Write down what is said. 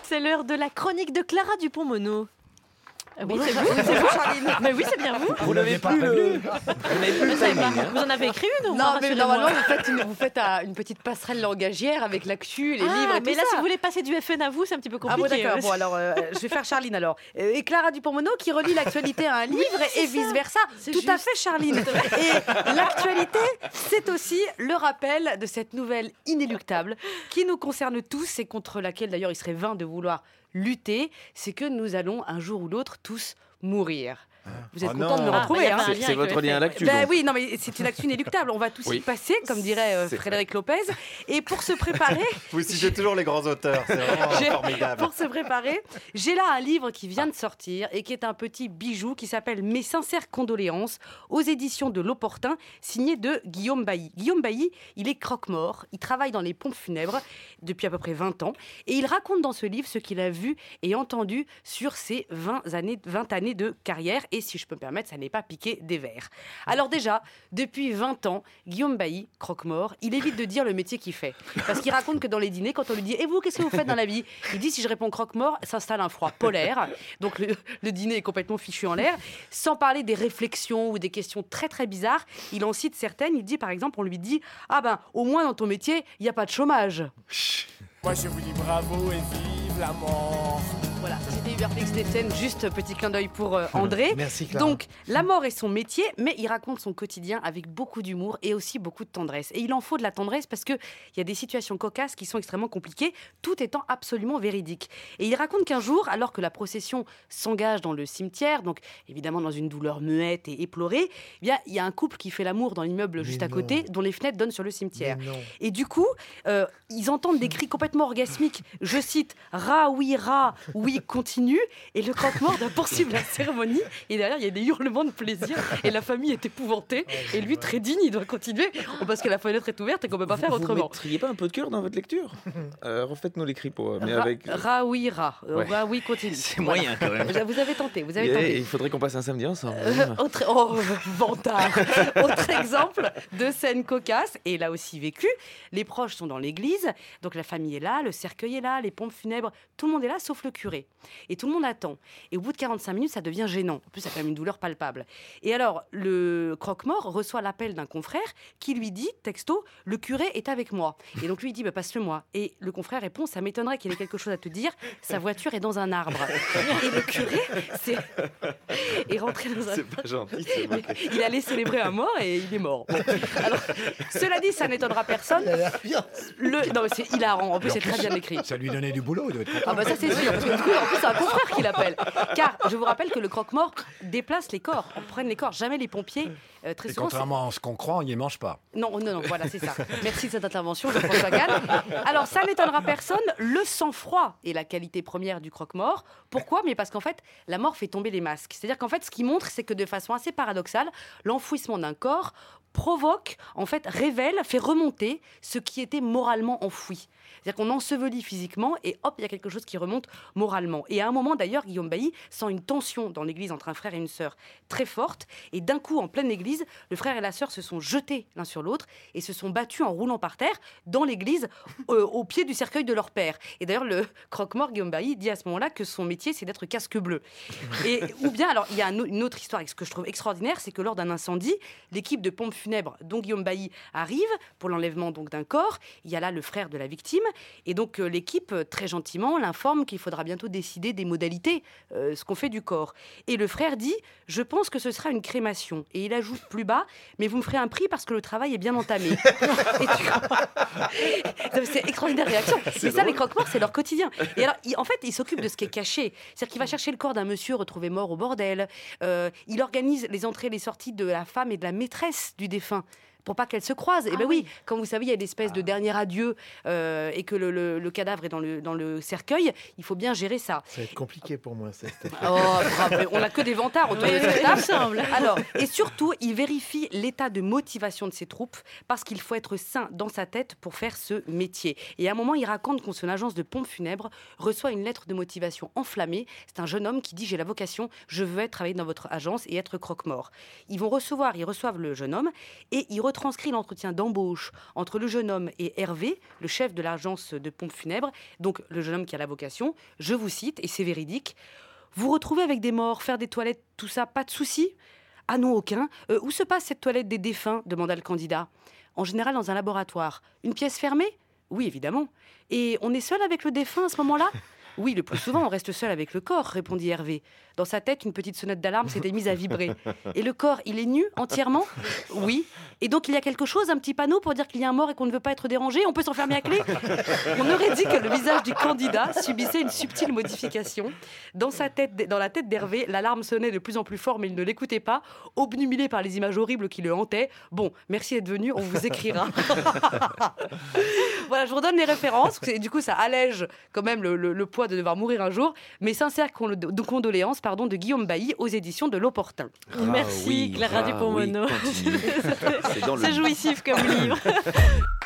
C'est l'heure de la chronique de Clara Dupont-Mono. Oui, c'est vous, Charline. Mais oui, c'est bien vous. Vous n'avez plus le timing. Vous en avez écrit une ou Non, pas, mais rassurez-moi. normalement, vous faites une petite passerelle langagière avec l'actu, les livres et tout mais là, ça. si vous voulez passer du FN à vous, c'est un petit peu Ah compliqué. bon, d'accord. Bon, alors, je vais faire Charline alors. Et Clara Dupont-Mono qui relie l'actualité à un livre et vice-versa. Tout à fait, Charline. Et l'actualité, c'est aussi le rappel de cette nouvelle inéluctable qui nous concerne tous et contre laquelle, d'ailleurs, il serait vain de vouloir lutter. C'est que nous allons, un jour ou l'autre, tous mourir. Vous êtes contents de me retrouver, bah, y a hein pas un lien C'est avec votre le lien à FN. l'actu. Ben donc. oui, non mais c'est une actu inéluctable. On va tous y Oui. passer, comme dirait C'est Frédéric Lopez. Et pour se préparer, Vous citez toujours les grands auteurs, c'est vraiment formidable. pour se préparer, j'ai là un livre qui vient de sortir et qui est un petit bijou qui s'appelle Mes sincères condoléances aux éditions de L'Opportun, signé de Guillaume Bailly. Guillaume Bailly, il est croque-mort, il travaille dans les pompes funèbres depuis à peu près 20 ans et il raconte dans ce livre ce qu'il a vu et entendu sur ses 20 années de carrière et si je peux me permettre, ça n'est pas piqué des vers. Alors déjà, depuis 20 ans, Guillaume Bailly, croque-mort, il évite de dire le métier qu'il fait. Parce qu'il raconte que dans les dîners, quand on lui dit « Et vous, qu'est-ce que vous faites dans la vie ?» Il dit « Si je réponds croque-mort, s'installe un froid polaire. » Donc le dîner est complètement fichu en l'air. Sans parler des réflexions ou des questions très très bizarres, il en cite certaines. Il dit par exemple, on lui dit « Ah ben, au moins dans ton métier, il n'y a pas de chômage. » Moi je vous dis bravo et vive la mort. Voilà, c'était Hubert Félix Dessen, juste petit clin d'œil pour André. Merci Clara. Donc, la mort est son métier, mais il raconte son quotidien avec beaucoup d'humour et aussi beaucoup de tendresse. Et il en faut de la tendresse parce qu'il y a des situations cocasses qui sont extrêmement compliquées, tout étant absolument véridique. Et il raconte qu'un jour, alors que la procession s'engage dans le cimetière, donc évidemment dans une douleur muette et éplorée, eh bien, il y a un couple qui fait l'amour dans l'immeuble juste à côté, dont les fenêtres donnent sur le cimetière. Mais non. Et du coup, ils entendent des cris complètement orgasmiques. Je cite « Ra, oui, continue ». Et le croque-mort doit poursuivre la cérémonie. Et derrière, il y a des hurlements de plaisir. Et la famille est épouvantée. Et lui, très digne, il doit continuer. Parce que la fenêtre est ouverte et qu'on ne peut pas faire Vous autrement. mettriez pas un peu de cœur dans votre lecture Refaites-nous les cris pour... Mais Ra, avec... ra, oui, Ouais. ra, oui, continue. C'est moyen quand même. Vous avez tenté, vous avez tenté. Il faudrait qu'on passe un samedi ensemble. Vantard. Autre exemple de scène cocasse, et là aussi vécu. Les proches sont dans l'église, donc la famille est là, le cercueil est là, les pompes funèbres, tout le monde est là sauf le curé. Et tout le monde attend. Et au bout de 45 minutes, ça devient gênant. En plus, ça a quand même une douleur palpable. Et alors, le croque-mort reçoit l'appel d'un confrère qui lui dit, texto, le curé est avec moi. Et donc lui, il dit, passe-le-moi. Et le confrère répond, ça m'étonnerait qu'il ait quelque chose à te dire, sa voiture est dans un arbre. Et le curé est rentré dans un C'est pas gentil, c'est vrai. il allait célébrer un mort et il est mort. Bon. Alors, cela dit, ça n'étonnera personne. Elle a l'air bien. Non, mais c'est hilarant. En plus, c'est très bien écrit. Ça lui donnait du boulot, il doit être content. Ah bah ça c'est sûr. Parce que du coup, en plus, c'est un confrère qui l'appelle. Car je vous rappelle que le croque-mort déplace les corps. On prenne les corps. Jamais les pompiers. Très Et souvent. contrairement à ce qu'on croit, on n'y mange pas. Non, voilà, c'est ça. Merci de cette intervention, Jean-François Gall. Alors, ça n'étonnera personne, le sang-froid est la qualité première du croque-mort. Pourquoi ? Mais parce qu'en fait, la mort fait tomber les masques. C'est-à-dire qu'en fait, ce qui montre, c'est que de façon assez paradoxale, l'enfouissement d'un corps provoque, en fait, révèle, fait remonter ce qui était moralement enfoui. C'est-à-dire qu'on ensevelit physiquement et hop, il y a quelque chose qui remonte moralement. Et à un moment, d'ailleurs, Guillaume Bailly sent une tension dans l'église entre un frère et une sœur très forte. Et d'un coup, en pleine église, le frère et la sœur se sont jetés l'un sur l'autre et se sont battus en roulant par terre dans l'église au pied du cercueil de leur père. Et d'ailleurs, le croque-mort, Guillaume Bailly, dit à ce moment-là que son métier, c'est d'être casque bleu. Ou bien, alors, il y a une autre histoire, ce que je trouve extraordinaire, c'est que lors d'un incendie, l'équipe de pompes funèbres dont Guillaume Bailly arrive pour l'enlèvement donc d'un corps. Il y a là le frère de la victime. Et donc, l'équipe, très gentiment, l'informe qu'il faudra bientôt décider des modalités, ce qu'on fait du corps. Et le frère dit « Je pense que ce sera une crémation ». Et il ajoute plus bas « Mais vous me ferez un prix parce que le travail est bien entamé ». C'est extraordinaire réaction. Et ça, les croque-morts, c'est leur quotidien. Et alors, en fait, il s'occupe de ce qui est caché. C'est-à-dire qu'il va chercher le corps d'un monsieur retrouvé mort au bordel. Il organise les entrées et les sorties de la femme et de la maîtresse du défunt. Pour pas qu'elles se croisent. Et oui, comme vous savez, il y a une espèce de dernier adieu et que le cadavre est dans le cercueil, il faut bien gérer ça. Ça va être compliqué pour moi, cette Bravo. On n'a que des vantards autour de cette table. Alors, et surtout, il vérifie l'état de motivation de ses troupes parce qu'il faut être sain dans sa tête pour faire ce métier. Et à un moment, il raconte qu'on son agence de pompes funèbres reçoit une lettre de motivation enflammée. C'est un jeune homme qui dit « J'ai la vocation, je veux travailler dans votre agence et être croque-mort ». Ils reçoivent le jeune homme et ils retranscrit l'entretien d'embauche entre le jeune homme et Hervé, le chef de l'agence de pompes funèbres, donc le jeune homme qui a la vocation. Je vous cite, et c'est véridique. Vous retrouvez avec des morts, faire des toilettes, tout ça, pas de souci ? Ah non, aucun. Où se passe cette toilette des défunts ? Demanda le candidat. En général, dans un laboratoire. Une pièce fermée ? Oui, évidemment. Et on est seul avec le défunt à ce moment-là ? Oui, le plus souvent, on reste seul avec le corps, répondit Hervé. Dans sa tête, une petite sonnette d'alarme s'était mise à vibrer. Et le corps, il est nu entièrement ? Oui. Et donc, il y a quelque chose, un petit panneau pour dire qu'il y a un mort et qu'on ne veut pas être dérangé ? On peut s'enfermer à clé ? On aurait dit que le visage du candidat subissait une subtile modification. Dans la tête d'Hervé, l'alarme sonnait de plus en plus fort, mais il ne l'écoutait pas, obnubilé par les images horribles qui le hantaient. Bon, merci d'être venu, on vous écrira. Voilà, je vous redonne les références. Du coup, ça allège quand même le poids de devoir mourir un jour. Mes sincères condoléances de Guillaume Bailly aux éditions de L'Opportun. Merci Clara Dupont-Mono. continue. C'est dans le C'est jouissif comme livre.